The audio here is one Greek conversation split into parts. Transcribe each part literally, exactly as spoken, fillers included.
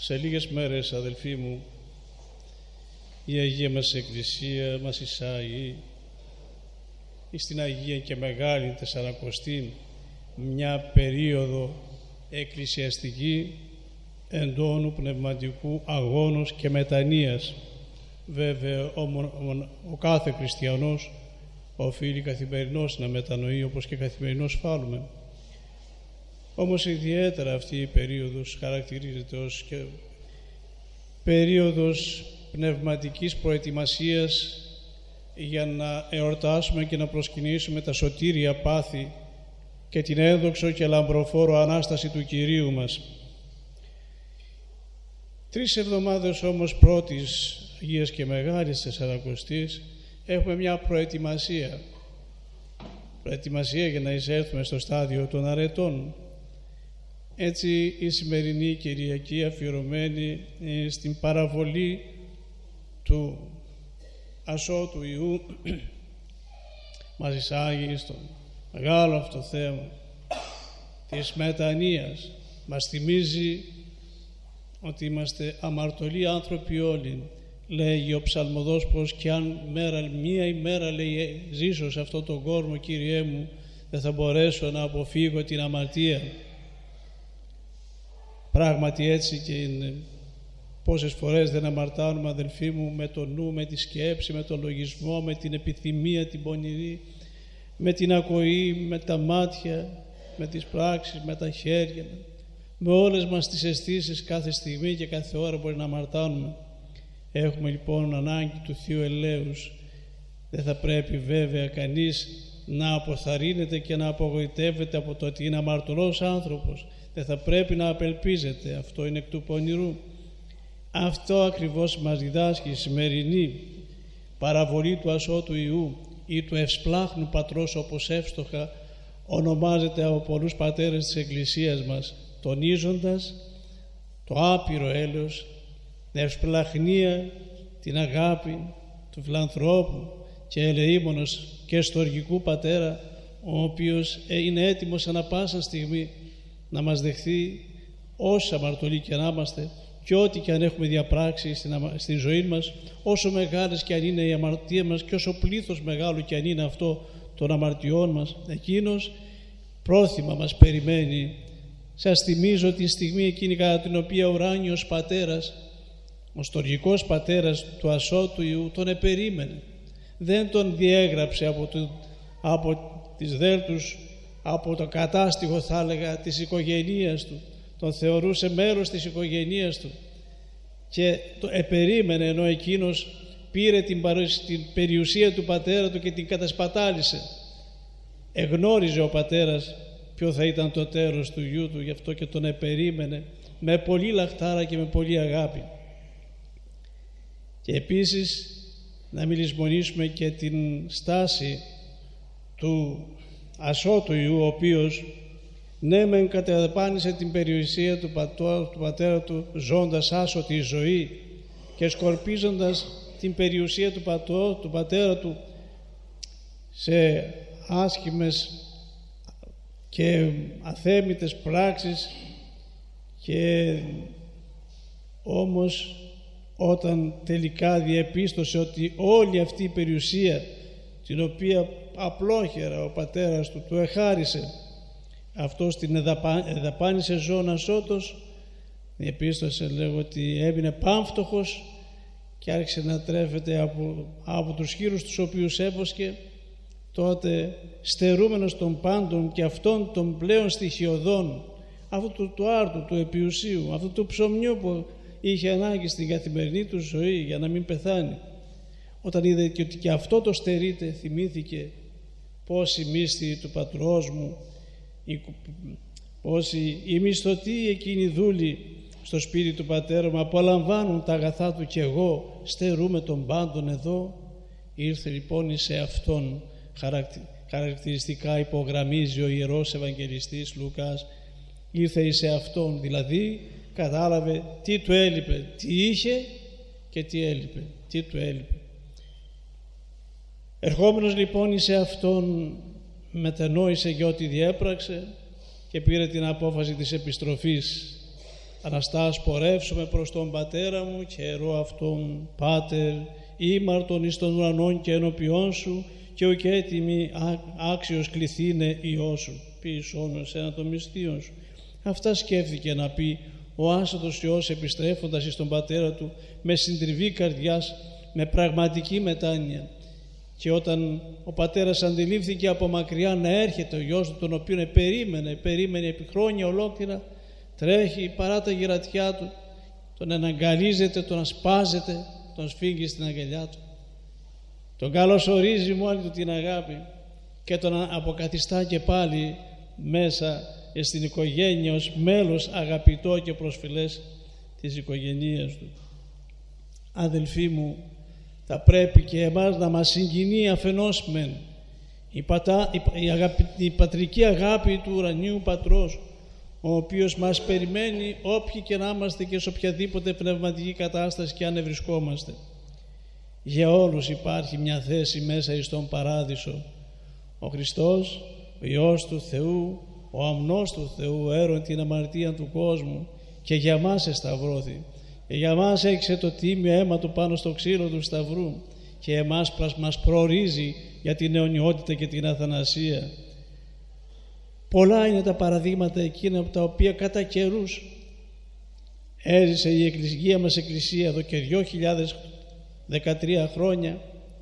Σε λίγες μέρες, αδελφοί μου, η Αγία μας Εκκλησία μας εισάγει στην Αγία και Μεγάλη Τεσσαρακοστή, μια περίοδο εκκλησιαστική εντόνου πνευματικού αγώνος και μετανοίας. Βέβαια ο, ο, ο κάθε χριστιανός οφείλει καθημερινώς να μετανοεί, όπως και καθημερινώς φάλουμε. Όμως ιδιαίτερα αυτή η περίοδος χαρακτηρίζεται ως και περίοδος πνευματικής προετοιμασίας για να εορτάσουμε και να προσκυνήσουμε τα σωτήρια πάθη και την έδοξο και λαμπροφόρο Ανάσταση του Κυρίου μας. Τρεις εβδομάδες όμως πρώτης Αγίας και Μεγάλης Τεσσαρακοστής έχουμε μια προετοιμασία. Προετοιμασία για να εισέλθουμε στο στάδιο των αρετών. Έτσι η σημερινή Κυριακή αφιερωμένη στην παραβολή του ασώτου Ιού μας εισάγει στο μεγάλο αυτό θέμα της μετανοίας. Μας θυμίζει ότι είμαστε αμαρτωλοί άνθρωποι όλοι. Λέγει ο ψαλμοδός πως κι αν μέρα, μία ημέρα λέει ζήσω σε αυτόν τον κόσμο, Κύριέ μου, δεν θα μπορέσω να αποφύγω την αμαρτία. Πράγματι έτσι και είναι. Πόσες φορές δεν αμαρτάνουμε, αδελφοί μου, με το νου, με τη σκέψη, με το λογισμό, με την επιθυμία την πονηρή, με την ακοή, με τα μάτια, με τις πράξεις, με τα χέρια, με όλες μας τις αισθήσεις κάθε στιγμή και κάθε ώρα μπορεί να αμαρτάνουμε. Έχουμε λοιπόν ανάγκη του Θείου Ελέους. Δεν θα πρέπει βέβαια κανείς να αποθαρρύνεται και να απογοητεύεται από το ότι είναι αμαρτωλός άνθρωπος. Δεν θα πρέπει να απελπίζεται. Αυτό είναι εκ του πονηρού. Αυτό ακριβώς μας διδάσκει η σημερινή παραβολή του ασώτου Ιού ή του ευσπλάχνου πατρός, όπως εύστοχα ονομάζεται από πολλούς πατέρες της Εκκλησίας μας, τονίζοντας το άπειρο έλεος, την ευσπλαχνία, την αγάπη του φιλανθρώπου και ελεήμονος και στοργικού πατέρα, ο οποίος είναι έτοιμος ανά πάσα στιγμή να μας δεχθεί όσοι αμαρτωλοί και να είμαστε και ό,τι και αν έχουμε διαπράξει στην, στην ζωή μας, όσο μεγάλες και αν είναι η αμαρτία μας και όσο πλήθος μεγάλο και αν είναι αυτό των αμαρτιών μας, εκείνος πρόθυμα μας περιμένει. Σας θυμίζω τη στιγμή εκείνη κατά την οποία ο ουράνιος πατέρας, ο στοργικός πατέρας του ασώτου Ιού, τον επερίμενε. Δεν τον διέγραψε από, το, από τις δέλτους, από το κατάστιγο θα έλεγα της οικογένειας του. Τον θεωρούσε μέρος της οικογένειας του και το επερίμενε, ενώ εκείνος πήρε την, την περιουσία του πατέρα του και την κατασπατάλησε. Εγνώριζε ο πατέρας ποιο θα ήταν το τέλος του γιού του, γι' αυτό και τον επερίμενε με πολύ λαχτάρα και με πολύ αγάπη. Και επίσης να μην λησμονήσουμε και την στάση του ασώτου Ιού, ο οποίος ναι μεν καταδαπάνησε την περιουσία του, πατώ, του πατέρα του ζώντας άσωτη ζωή και σκορπίζοντας την περιουσία του, πατώ, του πατέρα του σε άσχημες και αθέμητες πράξεις, και όμως όταν τελικά διεπίστωσε ότι όλη αυτή η περιουσία την οποία απλόχερα ο πατέρας του του εχάρισε, αυτός την εδαπάνησε ζώων ασώτος, διεπίστωσε λέγω ότι έμεινε πάμφτωχος και άρχισε να τρέφεται από, από τους χείρους τους οποίους έβοσκε. Τότε στερούμενος των πάντων και αυτών των πλέον στοιχειωδών, αυτού του, του άρτου, του επιουσίου, αυτού του ψωμιού που είχε ανάγκη στην καθημερινή του ζωή για να μην πεθάνει, όταν είδε και ότι και αυτό το στερείται, θυμήθηκε πόσοι μίσθοι του πατρός μου, πόσοι οι μισθωτοί εκείνοι δούλοι στο σπίτι του πατέρα μου απολαμβάνουν τα αγαθά του και εγώ στερούμε των πάντων εδώ. Ήρθε λοιπόν σε αυτόν, χαρακτηριστικά υπογραμμίζει ο Ιερός Ευαγγελιστής Λουκάς, ήρθε σε αυτόν, δηλαδή κατάλαβε τι του έλειπε, τι είχε και τι έλειπε, τι του έλειπε. Ερχόμενος λοιπόν σε αυτόν, μετενόησε για ό,τι διέπραξε και πήρε την απόφαση της επιστροφής. Αναστάς πορεύσομαι προς τον Πατέρα μου και ερώ αυτόν, Πάτερ, ήμαρτον εις των ουρανών και ενώπιόν σου και ουκ έτοιμη άξιος κληθήνε Υιός σου, ποιησόν εσένα των μυστίων σου. Αυτά σκέφτηκε να πει ο άσατος Υιός επιστρέφοντας εις τον Πατέρα του με συντριβή καρδιάς, με πραγματική μετάνοια. Και όταν ο πατέρας αντιλήφθηκε από μακριά να έρχεται ο γιος του, τον οποίον περίμενε, περίμενε επί χρόνια ολόκληρα, τρέχει παρά τα γυρατιά του, τον αναγκαλίζεται, τον ασπάζεται, τον σφίγγει στην αγκαλιά του. Τον καλωσορίζει με όλη του την αγάπη και τον αποκαθιστά και πάλι μέσα στην οικογένεια ως μέλος αγαπητό και προσφυλές της οικογένειας του. Αδελφοί μου, θα πρέπει και εμάς να μας συγκινεί αφενός μεν η, πατά, η, η, αγάπη, η πατρική αγάπη του ουρανίου Πατρός, ο οποίος μας περιμένει όποιοι και να είμαστε και σε οποιαδήποτε πνευματική κατάσταση και αν βρισκόμαστε. Για όλους υπάρχει μια θέση μέσα εις τον Παράδεισο. Ο Χριστός, ο Υιός του Θεού, ο αμνός του Θεού, έρων την αμαρτία του κόσμου και για μας εσταυρώθη. Και για μας έξε το τίμιο αίμα του πάνω στο ξύλο του σταυρού και εμάς μας προορίζει για την αιωνιότητα και την αθανασία. Πολλά είναι τα παραδείγματα εκείνα από τα οποία κατά καιρούς έζησε η εκκλησία μας εκκλησία εδώ και δύο χιλιάδες δεκατρία χρόνια.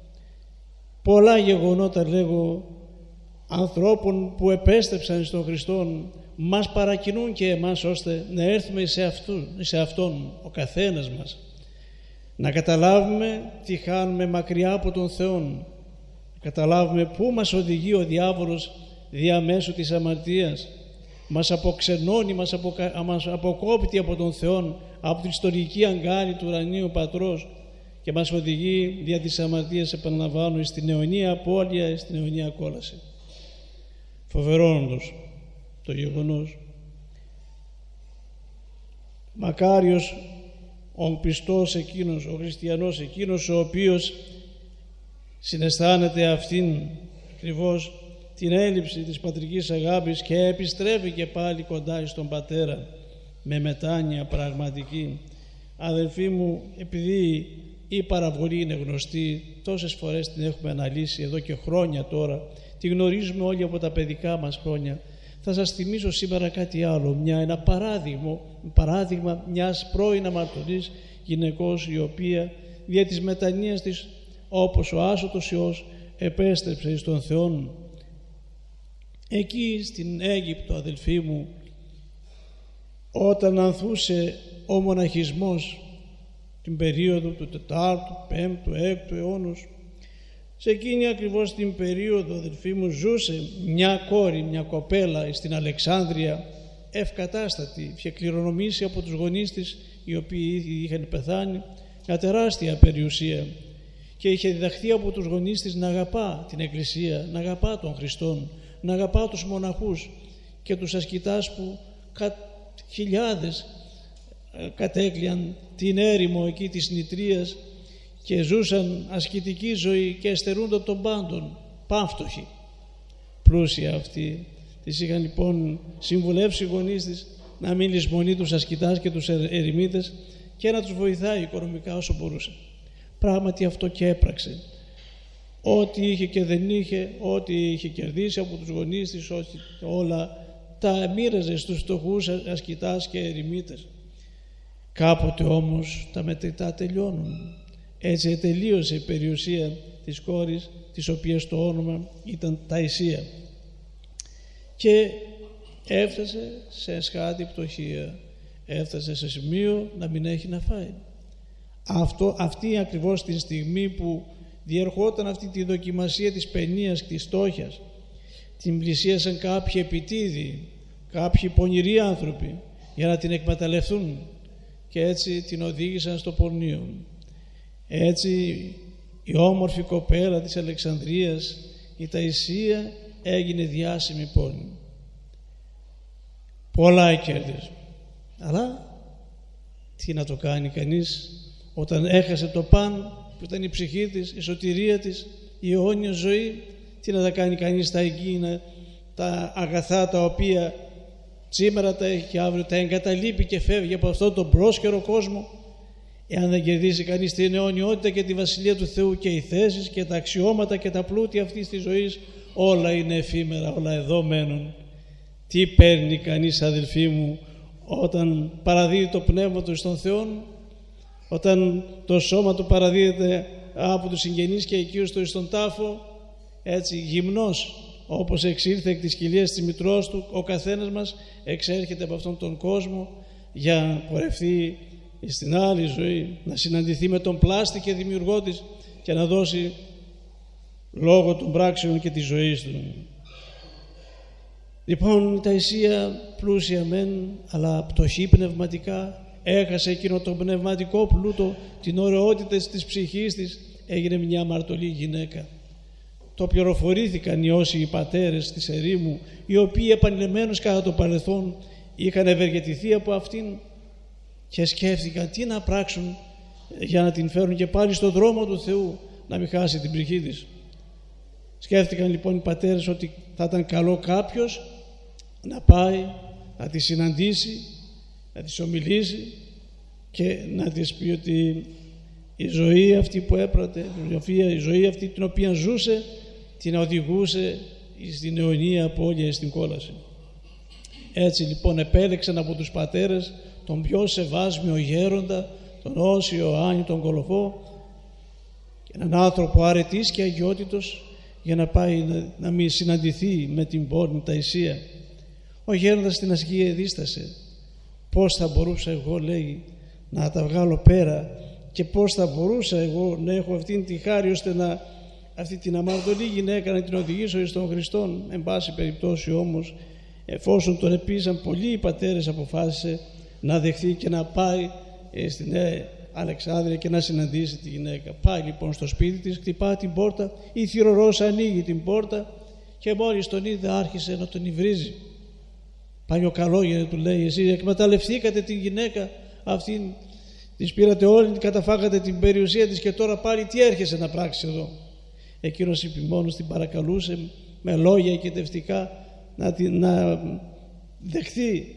Πολλά γεγονότα λέγω ανθρώπων που επέστρεψαν στον Χριστόν μας παρακινούν και εμάς ώστε να έρθουμε σε, αυτού, σε Αυτόν ο καθένας μας, να καταλάβουμε τι χάνουμε μακριά από τον Θεό, να καταλάβουμε πού μας οδηγεί ο διάβολος διαμέσου της αμαρτίας, μας αποξενώνει, μας, αποκα... μας αποκόπτει από τον Θεό, από την ιστορική αγκάλη του ουρανίου Πατρός και μας οδηγεί δια της αμαρτίας, επαναλαμβάνω, στην αιωνία απώλεια, στην αιωνία κόλαση. Φοβερό όντως το γεγονός. Μακάριος ο πιστός εκείνος, ο χριστιανός εκείνος, ο οποίος συναισθάνεται αυτήν ακριβώς την έλλειψη της πατρικής αγάπης και επιστρέφει και πάλι κοντά στον Πατέρα με μετάνοια πραγματική. Αδελφοί μου, επειδή η παραβολή είναι γνωστή, τόσες φορές την έχουμε αναλύσει εδώ και χρόνια τώρα, τη γνωρίζουμε όλοι από τα παιδικά μας χρόνια, θα σας θυμίσω σήμερα κάτι άλλο, μια, ένα παράδειγμα, παράδειγμα μιας πρώην αμαρτωλής γυναικός, η οποία δια της μετανοίας της, όπως ο άσωτος Υιός, επέστρεψε στον Θεόν. Εκεί στην Αίγυπτο, αδελφοί μου, όταν ανθούσε ο μοναχισμός την περίοδο του τετάρτου, πέμπτου, έκτου αιώνος, σε εκείνη ακριβώς την περίοδο, αδελφοί μου, ζούσε μια κόρη, μια κοπέλα στην Αλεξάνδρεια, ευκατάστατη, είχε κληρονομήσει από τους γονείς της, οι οποίοι ήδη είχαν πεθάνει, μια τεράστια περιουσία, και είχε διδαχθεί από τους γονείς της να αγαπά την Εκκλησία, να αγαπά τον Χριστόν, να αγαπά τους μοναχούς και τους ασκητάς που κα, χιλιάδες κατέκλειαν την έρημο εκεί της νητρίας και ζούσαν ασκητική ζωή και εστερούνταν των πάντων, πάμφτωχοι, πλούσια αυτοί. Τις είχαν λοιπόν συμβουλεύσει οι γονείς της να μην λησμονεί τους ασκητάς και τους ερημίτες και να τους βοηθάει οικονομικά όσο μπορούσε. Πράγματι αυτό και έπραξε. Ό,τι είχε και δεν είχε, ό,τι είχε κερδίσει από τους γονείς της, όλα τα μοίραζε στους φτωχούς ασκητάς και ερημίτες. Κάποτε όμως τα μετρητά τελειώνουν. Έτσι τελείωσε η περιουσία της κόρης, της οποίας το όνομα ήταν Ταϊσία, και έφτασε σε εσχάτη πτωχία, έφτασε σε σημείο να μην έχει να φάει. Αυτό, αυτή ακριβώς τη στιγμή που διερχόταν αυτή τη δοκιμασία της παινίας και της στόχιας, την πλησίασαν κάποιοι επιτίδιοι, κάποιοι πονηροί άνθρωποι για να την εκμεταλλευτούν και έτσι την οδήγησαν στο πορνείο. Έτσι η όμορφη κοπέλα της Αλεξανδρίας, η Ταϊσία, έγινε διάσημη πόλη. Πολλά κέρδης. Αλλά τι να το κάνει κανείς όταν έχασε το παν που ήταν η ψυχή της, η σωτηρία της, η αιώνια ζωή? Τι να τα κάνει κανείς τα εκείνα, τα αγαθά τα οποία σήμερα τα έχει και αύριο τα εγκαταλείπει και φεύγει από αυτόν τον πρόσχερο κόσμο, εάν δεν κερδίσει κανείς την αιωνιότητα και τη Βασιλεία του Θεού, και οι θέσεις και τα αξιώματα και τα πλούτη αυτής της ζωής, όλα είναι εφήμερα, όλα εδώ μένουν. Τι παίρνει κανείς, αδελφοί μου, όταν παραδίδει το πνεύμα του στον Θεό, όταν το σώμα του παραδίδεται από τους συγγενείς και οικείους του στον τάφο, έτσι γυμνός όπως εξήλθε εκ της κοιλίας της μητρός του, ο καθένας μας εξέρχεται από αυτόν τον κόσμο για να πορευτεί στην άλλη ζωή, να συναντηθεί με τον πλάστη και δημιουργό της και να δώσει λόγω των πράξεων και της ζωής του. Λοιπόν, η Ταϊσία πλούσια μεν, αλλά πτωχή πνευματικά, έχασε εκείνο τον πνευματικό πλούτο, την ωραιότητα της ψυχής της, έγινε μια αμαρτωλή γυναίκα. Το πληροφορήθηκαν οι όσοι πατέρες της ερήμου, οι οποίοι επανειλημμένως κατά το παρελθόν είχαν ευεργετηθεί από αυτήν και σκέφτηκαν τι να πράξουν για να την φέρουν και πάλι στον δρόμο του Θεού, να μην χάσει την ψυχή της. Σκέφτηκαν λοιπόν οι πατέρες ότι θα ήταν καλό κάποιος να πάει να τη συναντήσει, να της ομιλήσει και να της πει ότι η ζωή αυτή που έπρατε, η ζωή αυτή την οποία ζούσε, την οδηγούσε στην αιωνία απώλεια, στην κόλαση. Έτσι λοιπόν επέλεξαν από τους πατέρες τον πιο σεβάσμιο γέροντα, τον Όσιο Ιωάννη τον Κολοφό, και έναν άνθρωπο αρετής και αγιότητος, για να πάει να, να μην συναντηθεί με την πόρνη Ταϊσία. Ο γέροντας στην ασκία δίστασε. Πώς θα μπορούσα εγώ, λέει, να τα βγάλω πέρα, και πώς θα μπορούσα εγώ να έχω αυτήν τη χάρη ώστε να, αυτή την αμαρτωλή γυναίκα να την οδηγήσω εις τον Χριστόν. Εν πάση περιπτώσει όμως, εφόσον τον επίζαν πολλοί οι πατέρες, αποφάσισε να δεχθεί και να πάει στην Νέα Αλεξάνδρεια και να συναντήσει τη γυναίκα. Πάει λοιπόν στο σπίτι της, χτυπά την πόρτα, η θυρωρός ανοίγει την πόρτα και μόλις τον είδε άρχισε να τον υβρίζει. Πάει ο καλόγερε, του λέει, εσείς εκμεταλλευθήκατε την γυναίκα αυτήν, της πήρατε όλη, καταφάγατε την περιουσία της και τώρα πάλι τι έρχεσαι να πράξεις εδώ? Εκείνος επιμόνος την παρακαλούσε με λόγια οικετευτικά να, την, να δεχθεί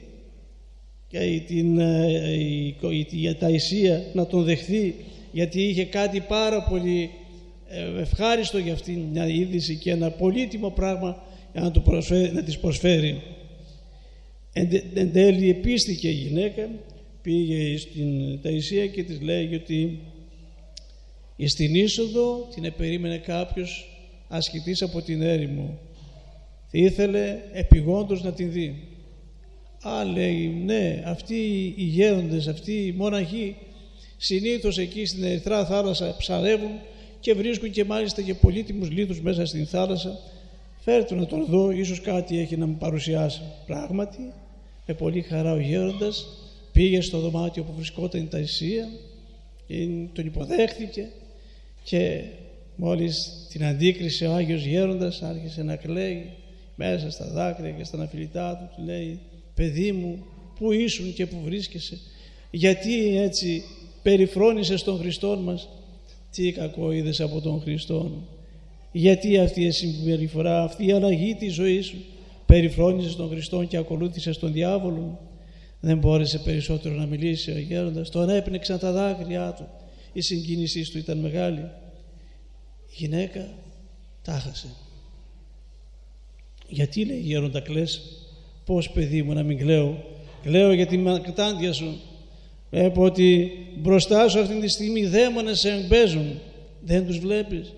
και την, η, η, η Ταϊσία να τον δεχθεί, γιατί είχε κάτι πάρα πολύ ευχάριστο για αυτήν, μια είδηση και ένα πολύτιμο πράγμα για να, το προσφέρει, να της προσφέρει. Εν, εν τέλει επίστηκε η γυναίκα, πήγε στην Ταϊσία και της λέει ότι στην είσοδο την επερίμενε κάποιος ασκητής από την έρημο. Ήθελε επιγόντως να την δει. Α, λέει, ναι, αυτοί οι γέροντες, αυτοί οι μοναχοί συνήθως εκεί στην Ερυθρά θάλασσα ψαρεύουν και βρίσκουν και μάλιστα και πολύτιμους λίθους μέσα στην θάλασσα. Φέρτε να τον δω, ίσως κάτι έχει να μου παρουσιάσει. Πράγματι, με πολύ χαρά ο γέροντας πήγε στο δωμάτιο που βρισκόταν η Ταϊσία, τον υποδέχθηκε και μόλις την αντίκρισε ο Άγιος Γέροντας άρχισε να κλαίει μέσα στα δάκρυα και στα αναφιλητά του. Του λέει, παιδί μου, πού ήσουν και πού βρίσκεσαι, γιατί έτσι περιφρόνησες τον Χριστόν μας? Τι κακό είδες από τον Χριστόν? Γιατί αυτή η συμπεριφορά, αυτή η αλλαγή της ζωής σου? Περιφρόνησες τον Χριστόν και ακολούθησες τον διάβολο? Δεν μπόρεσε περισσότερο να μιλήσει ο γέροντας, τον έπνιξαν τα δάκρυά του, η συγκίνησή του ήταν μεγάλη. Η γυναίκα τάχασε. Γιατί, λέει, γέροντα, κλαις? Πώς, παιδί μου, να μην κλαίω? Κλαίω για την κατάντια σου. Βλέπω ότι μπροστά σου αυτή τη στιγμή δαίμονες σε εμπέζουν, δεν τους βλέπεις?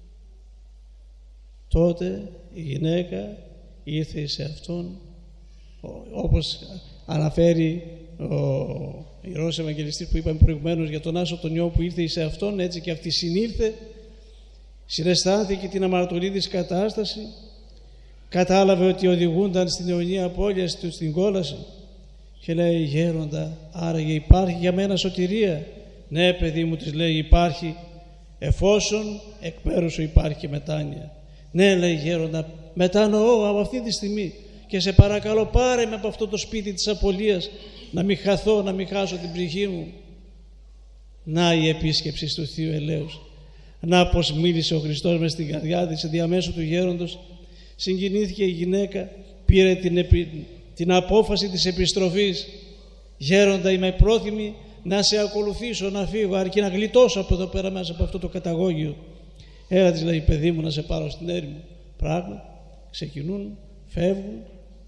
Τότε η γυναίκα ήρθε σε αυτόν, όπως αναφέρει ο Ιερός Ευαγγελιστής που είπαμε προηγουμένως για τον Άσο τον Ιώ που ήρθε σε αυτόν, έτσι και αυτή συνήλθε, συναισθάνθηκε την αμαρτωλή της κατάσταση, κατάλαβε ότι οδηγούνταν στην αιωνία απώλεια του, στην κόλαση, και λέει, γέροντα, άραγε υπάρχει για μένα σωτηρία? Ναι, παιδί μου, της λέει, υπάρχει, εφόσον εκ μέρους σου υπάρχει και μετάνοια. Ναι, λέει, γέροντα, μετανοώ από αυτή τη στιγμή και σε παρακαλώ πάρε με από αυτό το σπίτι της απολίας, να μην χαθώ, να μην χάσω την ψυχή μου. Να η επίσκεψη του Θείου Ελέους. Να πως μίλησε ο Χριστός μες στην καρδιά της διαμέσου του γέροντος. Συγκινήθηκε η γυναίκα, πήρε την, επι... την απόφαση της επιστροφής. Γέροντα, είμαι πρόθυμη να σε ακολουθήσω, να φύγω, αρκεί να γλιτώσω από εδώ πέρα μέσα από αυτό το καταγόγιο. Έλα, της λέει, παιδί μου, να σε πάρω στην έρημο. Πράγμα, ξεκινούν, φεύγουν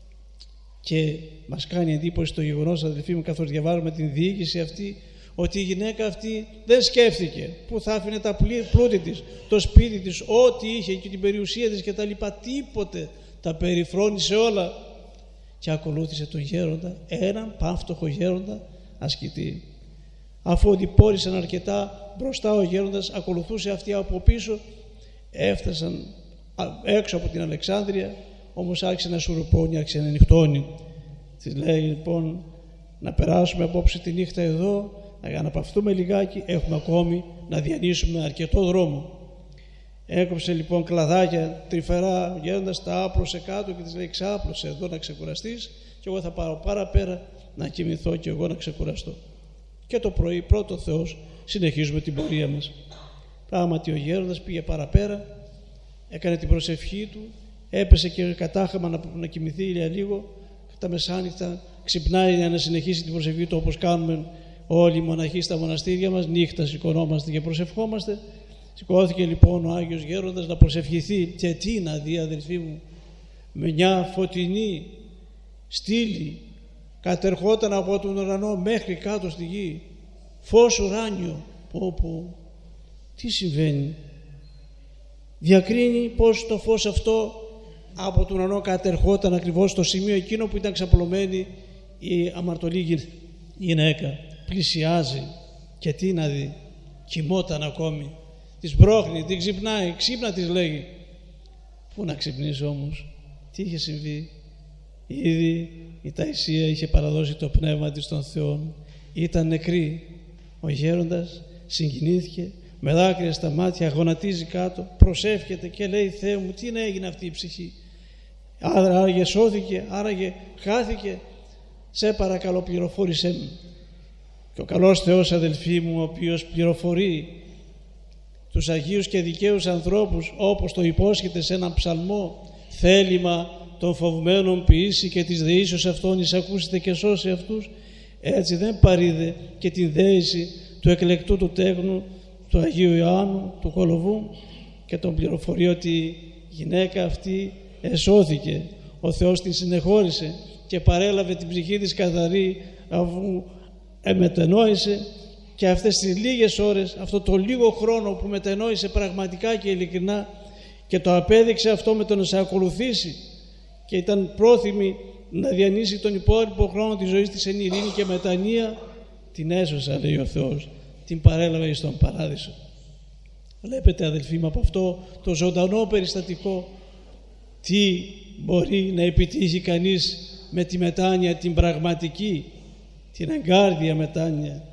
και μας κάνει εντύπωση το γεγονός, αδελφοί μου, καθώς διαβάζουμε την διοίκηση αυτή, ότι η γυναίκα αυτή δεν σκέφτηκε που θα άφηνε τα πλούτη της, το σπίτι της, ό,τι είχε και την περιουσία της και τα λοιπά, τίποτε, τα περιφρόνησε όλα και ακολούθησε τον γέροντα, έναν πανφτωχο γέροντα ασκητή. Αφού οδηπόρησαν αρκετά μπροστά, ο γέροντας ακολουθούσε αυτοί από πίσω, έφτασαν έξω από την Αλεξάνδρεια, όμως άρχισε να σουρουπώνει, άρχισε να νυχτώνει. Της λέει λοιπόν, να περάσουμε απόψε τη νύχτα εδώ, να αναπαυθούμε λιγάκι, έχουμε ακόμη να διανύσουμε αρκετό δρόμο. Έκοψε λοιπόν κλαδάκια τρυφερά, ο γέροντας τα άπλωσε κάτω και της λέει, ξάπλωσε εδώ να ξεκουραστείς και εγώ θα πάω παραπέρα να κοιμηθώ και εγώ να ξεκουραστώ. Και το πρωί, πρώτο Θεός, συνεχίζουμε την πορεία μας. Πράγματι ο γέροντας πήγε παραπέρα, έκανε την προσευχή του, έπεσε και κατάχαμα να, να κοιμηθεί για λίγο, τα μεσάνυχτα ξυπνάει για να συνεχίσει την προσευχή του, όπως κάνουμε όλοι οι μοναχοί στα μοναστήρια μας, νύχτα σηκωνόμαστε και προσευχόμαστε. Σηκώθηκε λοιπόν ο Άγιος Γέροντας να προσευχηθεί και τι να δει, αδελφοί μου, με μια φωτεινή στήλη κατερχόταν από τον ουρανό μέχρι κάτω στη γη, φως ουράνιο. Πω πω, τι συμβαίνει? Διακρίνει πως το φως αυτό από τον ουρανό κατερχόταν ακριβώς στο σημείο εκείνο που ήταν ξαπλωμένη η αμαρτωλή γυναίκα. Πλησιάζει και τι να δει, κοιμόταν ακόμη. Της μπρόχνει, την ξυπνάει, ξύπνα της λέγει. Πού να ξυπνήσει όμως, τι είχε συμβεί? Ήδη η Ταϊσία είχε παραδώσει το πνεύμα της στον Θεό, ήταν νεκρή. Ο γέροντας συγκινήθηκε, με δάκρυα στα μάτια γονατίζει κάτω, προσεύχεται και λέει, Θεέ μου, τι να έγινε αυτή η ψυχή? Άραγε σώθηκε, άραγε χάθηκε, σε παρακαλώ πληροφόρησέ μου. Και ο καλός Θεός, αδελφοί μου, ο οποίος πληροφορεί τους Αγίους και δικαίους ανθρώπους, όπως το υπόσχεται σε έναν ψαλμό, θέλημα των φοβμένων ποιήσει και της δεήσεως αυτών εισακούσετε και σώσει αυτούς, έτσι δεν παρείδε και την δέηση του εκλεκτού του τέκνου του Αγίου Ιωάννου του Κολοβού και τον πληροφορεί ότι η γυναίκα αυτή εσώθηκε, ο Θεός την συνεχώρησε και παρέλαβε την ψυχή της καθαρή, αφού μετενόησε. Και αυτές τις λίγες ώρες, αυτό το λίγο χρόνο που μετενόησε πραγματικά και ειλικρινά και το απέδειξε αυτό με το να σε ακολουθήσει και ήταν πρόθυμη να διανύσει τον υπόλοιπο χρόνο της ζωής της εν ειρήνη και μετανία, την έσωσα, λέει ο Θεός, την παρέλαβε στον παράδεισο. Βλέπετε, αδελφοί μου, από αυτό το ζωντανό περιστατικό τι μπορεί να επιτύχει κανείς με τη μετάνοια την πραγματική, την εγκάρδια μετάνοια.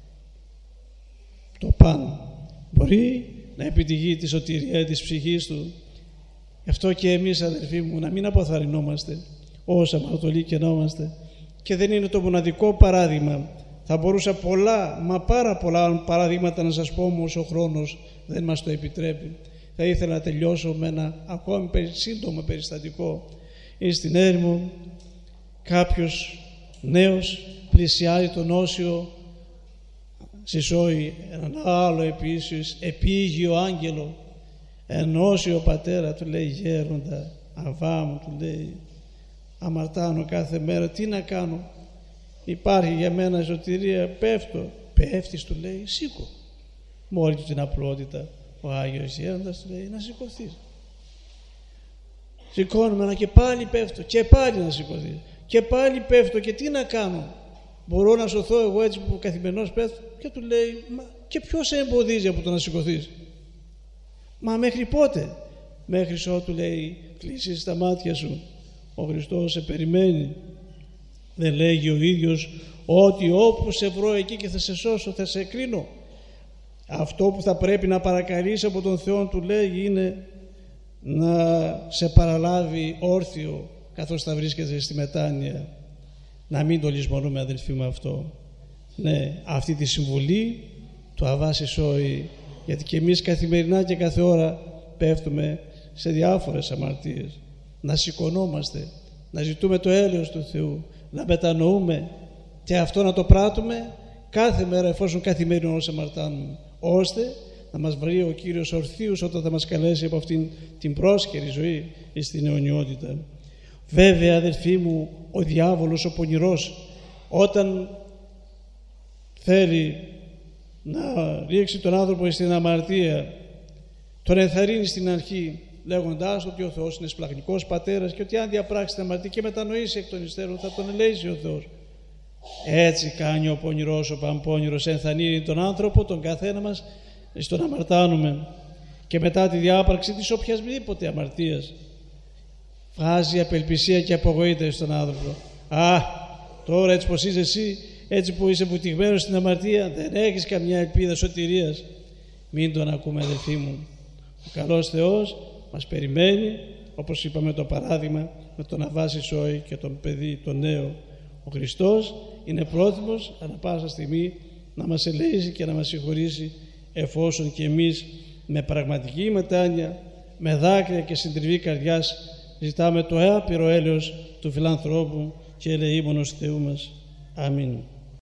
Το παν μπορεί να επιτυχεί τη σωτηρία της ψυχής του. Γι' αυτό και εμείς, αδελφοί μου, να μην αποθαρρυνόμαστε όσα αμαρτωλοί και να είμαστε. Και δεν είναι το μοναδικό παράδειγμα. Θα μπορούσα πολλά, μα πάρα πολλά παραδείγματα να σας πω, όμως ο χρόνος δεν μας το επιτρέπει. Θα ήθελα να τελειώσω με ένα ακόμη σύντομο περιστατικό. Είναι στην έρημο, κάποιος νέος πλησιάζει τον Όσιο, συσσώει έναν άλλο επίσης επίγειο άγγελο, ενώσει ο πατέρα, του λέει, γέροντα, αβά μου, του λέει, αμαρτάνω κάθε μέρα, τι να κάνω, υπάρχει για μένα σωτηρία, πέφτω. Πέφτεις, του λέει, σήκω. Μόλι του την απλότητα ο Άγιος Γέροντας του λέει, να σηκωθείς. Σηκώνουμε και πάλι πέφτω και πάλι να σηκωθείς και πάλι πέφτω και τι να κάνω, μπορώ να σωθώ εγώ έτσι που καθημερινώς πέφτω? Και του λέει, μα και ποιος σε εμποδίζει από το να σηκωθείς? Μα μέχρι πότε? Μέχρι ότου, λέει, κλείσεις τα μάτια σου, ο Χριστός σε περιμένει. Δεν λέγει ο ίδιος ότι όπου σε βρω εκεί και θα σε σώσω, θα σε κρίνω? Αυτό που θα πρέπει να παρακαλείς από τον Θεό, του λέγει, είναι να σε παραλάβει όρθιο καθώς θα βρίσκεται στη μετάνοια. Να μην το λησμονούμε, αδελφοί μου, αυτό. Ναι, αυτή τη συμβουλή του αβά συσσώει, γιατί και εμείς καθημερινά και κάθε ώρα πέφτουμε σε διάφορες αμαρτίες. Να σηκωνόμαστε, να ζητούμε το έλεος του Θεού, να μετανοούμε και αυτό να το πράττουμε κάθε μέρα εφόσον καθημερινώς αμαρτάνουμε, ώστε να μας βρει ο Κύριος ορθίους όταν θα μας καλέσει από αυτήν την πρόσχερη ζωή στην αιωνιότητα. Βέβαια, αδελφοί μου, ο διάβολος, ο πονηρός, όταν θέλει να ρίξει τον άνθρωπο στην αμαρτία, τον ενθαρρύνει στην αρχή λέγοντάς ότι ο Θεός είναι σπλαχνικός πατέρας και ότι αν διαπράξει την αμαρτία και μετανοήσει εκ των υστέρων θα τον ελέγξει ο Θεός. Έτσι κάνει ο πονηρός, ο παμπόνηρος, ενθαρρύνει τον άνθρωπο, τον καθένα μας, στον αμαρτάνουμε, και μετά τη διάπραξη της οποιασδήποτε αμαρτίας βγάζει απελπισία και απογοήτευση στον άνθρωπο. Α, τώρα έτσι πως είσαι εσύ, έτσι που είσαι βουτυγμένος στην αμαρτία, δεν έχεις καμιά ελπίδα σωτηρίας. Μην τον ακούμε, αδελφοί μου. Ο καλός Θεός μας περιμένει, όπως είπαμε το παράδειγμα με τον Αββάση Σόη και τον παιδί, τον νέο. Ο Χριστός είναι πρόθυμος ανά πάσα στιγμή να μας ελέγξει και να μας συγχωρήσει, εφόσον και εμείς με πραγματική μετάνοια, με δάκρυα και συντριβή καρδιάς ζητάμε το άπειρο έλεος του φιλανθρώπου και ελεήμονος Θεού μας. Αμήν.